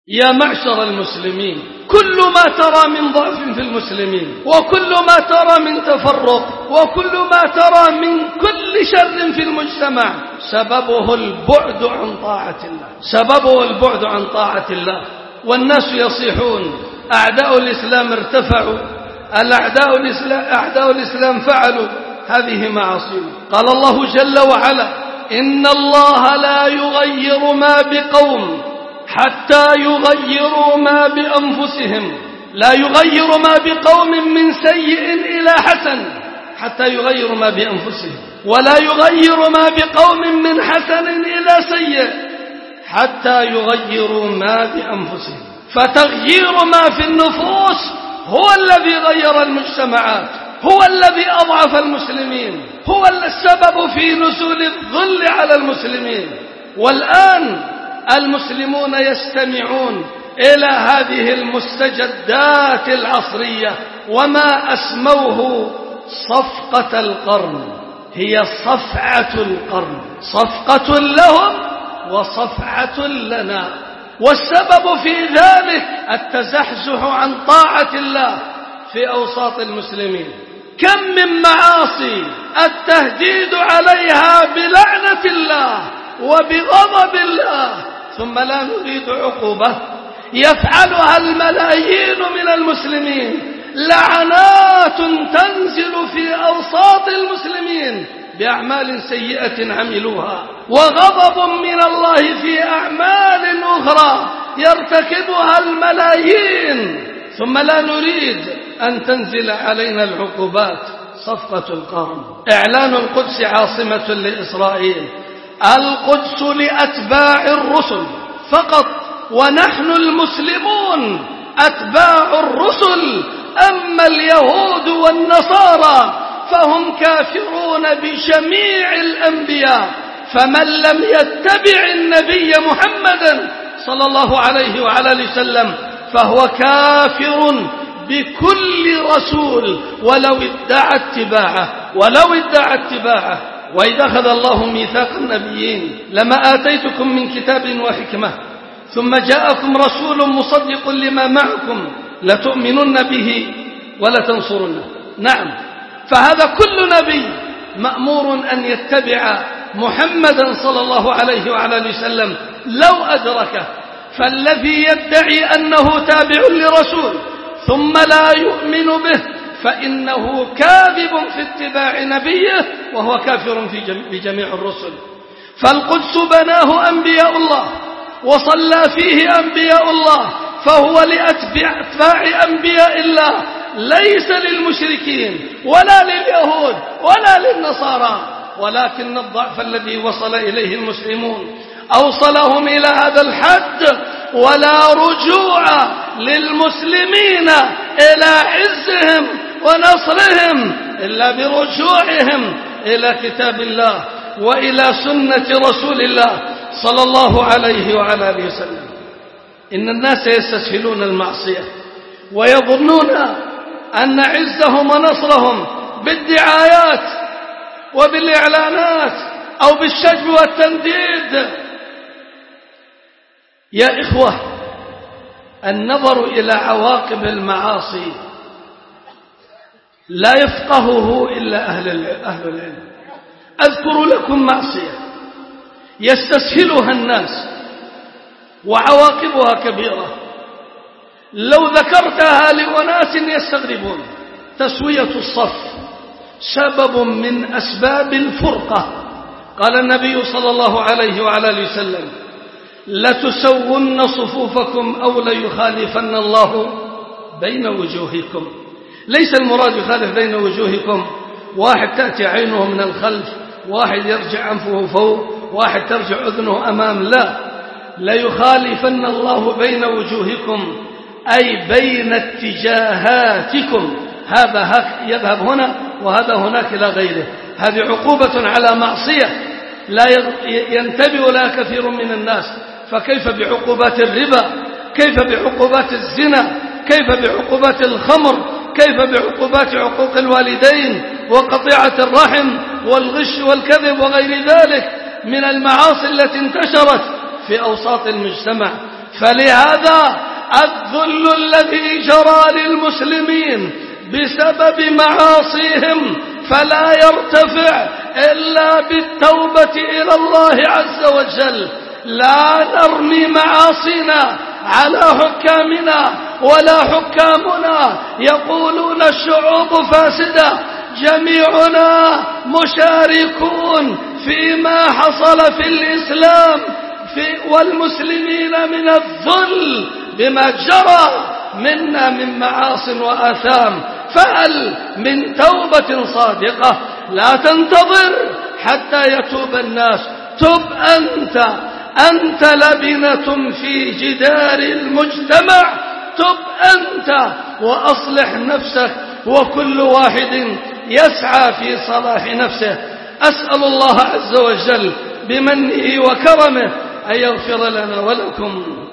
يا معشر المسلمين، كل ما ترى من ضعف في المسلمين، وكل ما ترى من تفرق، وكل ما ترى من كل شر في المجتمع سببه البعد عن طاعة الله، سببه البعد عن طاعة الله. والناس يصيحون: أعداء الإسلام ارتفعوا، أعداء الإسلام فعلوا. هذه معاصيهم. قال الله جل وعلا: إن الله لا يغير ما بقوم حتى يغيروا ما بأنفسهم. لا يغير ما بقوم من سيء إلى حسن حتى يغيروا ما بأنفسهم، ولا يغير ما بقوم من حسن إلى سيء حتى يغيروا ما بأنفسهم. فتغيير ما في النفوس هو الذي غير المجتمعات، هو الذي أضعف المسلمين، هو السبب في نزول الظل على المسلمين. والآن المسلمون يستمعون إلى هذه المستجدات العصرية، وما أسموه صفقة القرن. هي صفعة القرن، صفقة لهم وصفعة لنا. والسبب في ذلك التزحزح عن طاعة الله في أوساط المسلمين. كم من معاصي التهديد عليها بلعنة الله وبغضب الله ثم لا نريد عقوبة، يفعلها الملايين من المسلمين. لعنات تنزل في أوساط المسلمين بأعمال سيئة عملوها، وغضب من الله في أعمال أخرى يرتكبها الملايين، ثم لا نريد أن تنزل علينا العقوبات. صفقة القرن. إعلان القدس عاصمة لإسرائيل. القدس لأتباع الرسل فقط، ونحن المسلمون أتباع الرسل. أما اليهود والنصارى فهم كافرون بجميع الأنبياء. فمن لم يتبع النبي محمدا صلى الله عليه وعلى آله وسلم فهو كافر بكل رسول ولو ادعى اتباعه. وإذا أخذ الله ميثاق النبيين لما آتيتكم من كتاب وحكمة ثم جاءكم رسول مصدق لما معكم لتؤمنن به ولتنصرنه. نعم، فهذا كل نبي مأمور أن يتبع محمدا صلى الله عليه وعلى آله وسلم لو أدركه. فالذي يدعي أنه تابع لرسول ثم لا يؤمن به فإنه كاذب في اتباع نبيه وهو كافر بجميع الرسل. فالقدس بناه أنبياء الله وصلى فيه أنبياء الله، فهو لأتباع أنبياء الله، ليس للمشركين ولا لليهود ولا للنصارى. ولكن الضعف الذي وصل إليه المسلمون أوصلهم إلى هذا الحد، ولا رجوع للمسلمين إلى عزهم ونصرهم إلا برجوعهم إلى كتاب الله وإلى سنة رسول الله صلى الله عليه وعلى آله وسلم. إن الناس يستسهلون المعصية ويظنون أن عزهم ونصرهم بالدعايات وبالإعلانات أو بالشجب والتنديد. يا إخوة، النظر إلى عواقب المعاصي لا يفقهه إلا أهل العلم. أذكر لكم معصية يستسهلها الناس وعواقبها كبيرة، لو ذكرتها لأناس يستغربون. تسوية الصف سبب من أسباب الفرقة. قال النبي صلى الله عليه وعلى آله وسلم: لتسون صفوفكم أو ليخالفن الله بين وجوهكم. ليس المراد يخالف بين وجوهكم واحد تأتي عينه من الخلف، واحد يرجع أنفه فوق، واحد ترجع أذنه أمام. لا، ليخالفن الله بين وجوهكم أي بين اتجاهاتكم. هذا يذهب هنا وهذا هناك إلى غيره. هذه عقوبة على معصية لا ينتبه لها كثير من الناس. فكيف بعقوبات الربا؟ كيف بعقوبات الزنا؟ كيف بعقوبات الخمر؟ كيف بعقوبات عقوق الوالدين وقطيعة الرحم والغش والكذب وغير ذلك من المعاصي التي انتشرت في أوساط المجتمع؟ فلهذا الذل الذي جرى للمسلمين بسبب معاصيهم فلا يرتفع إلا بالتوبة إلى الله عز وجل. لا نرمي معاصينا على حكامنا ولا حكامنا يقولون الشعوب فاسدة. جميعنا مشاركون فيما حصل في الإسلام والمسلمين من الذل بما جرى منا من معاص وآثام. فهل من توبة صادقة؟ لا تنتظر حتى يتوب الناس، تب أنت لبنة في جدار المجتمع، تب أنت وأصلح نفسك، وكل واحد يسعى في صلاح نفسه. أسأل الله عز وجل بمنه وكرمه أن يغفر لنا ولكم.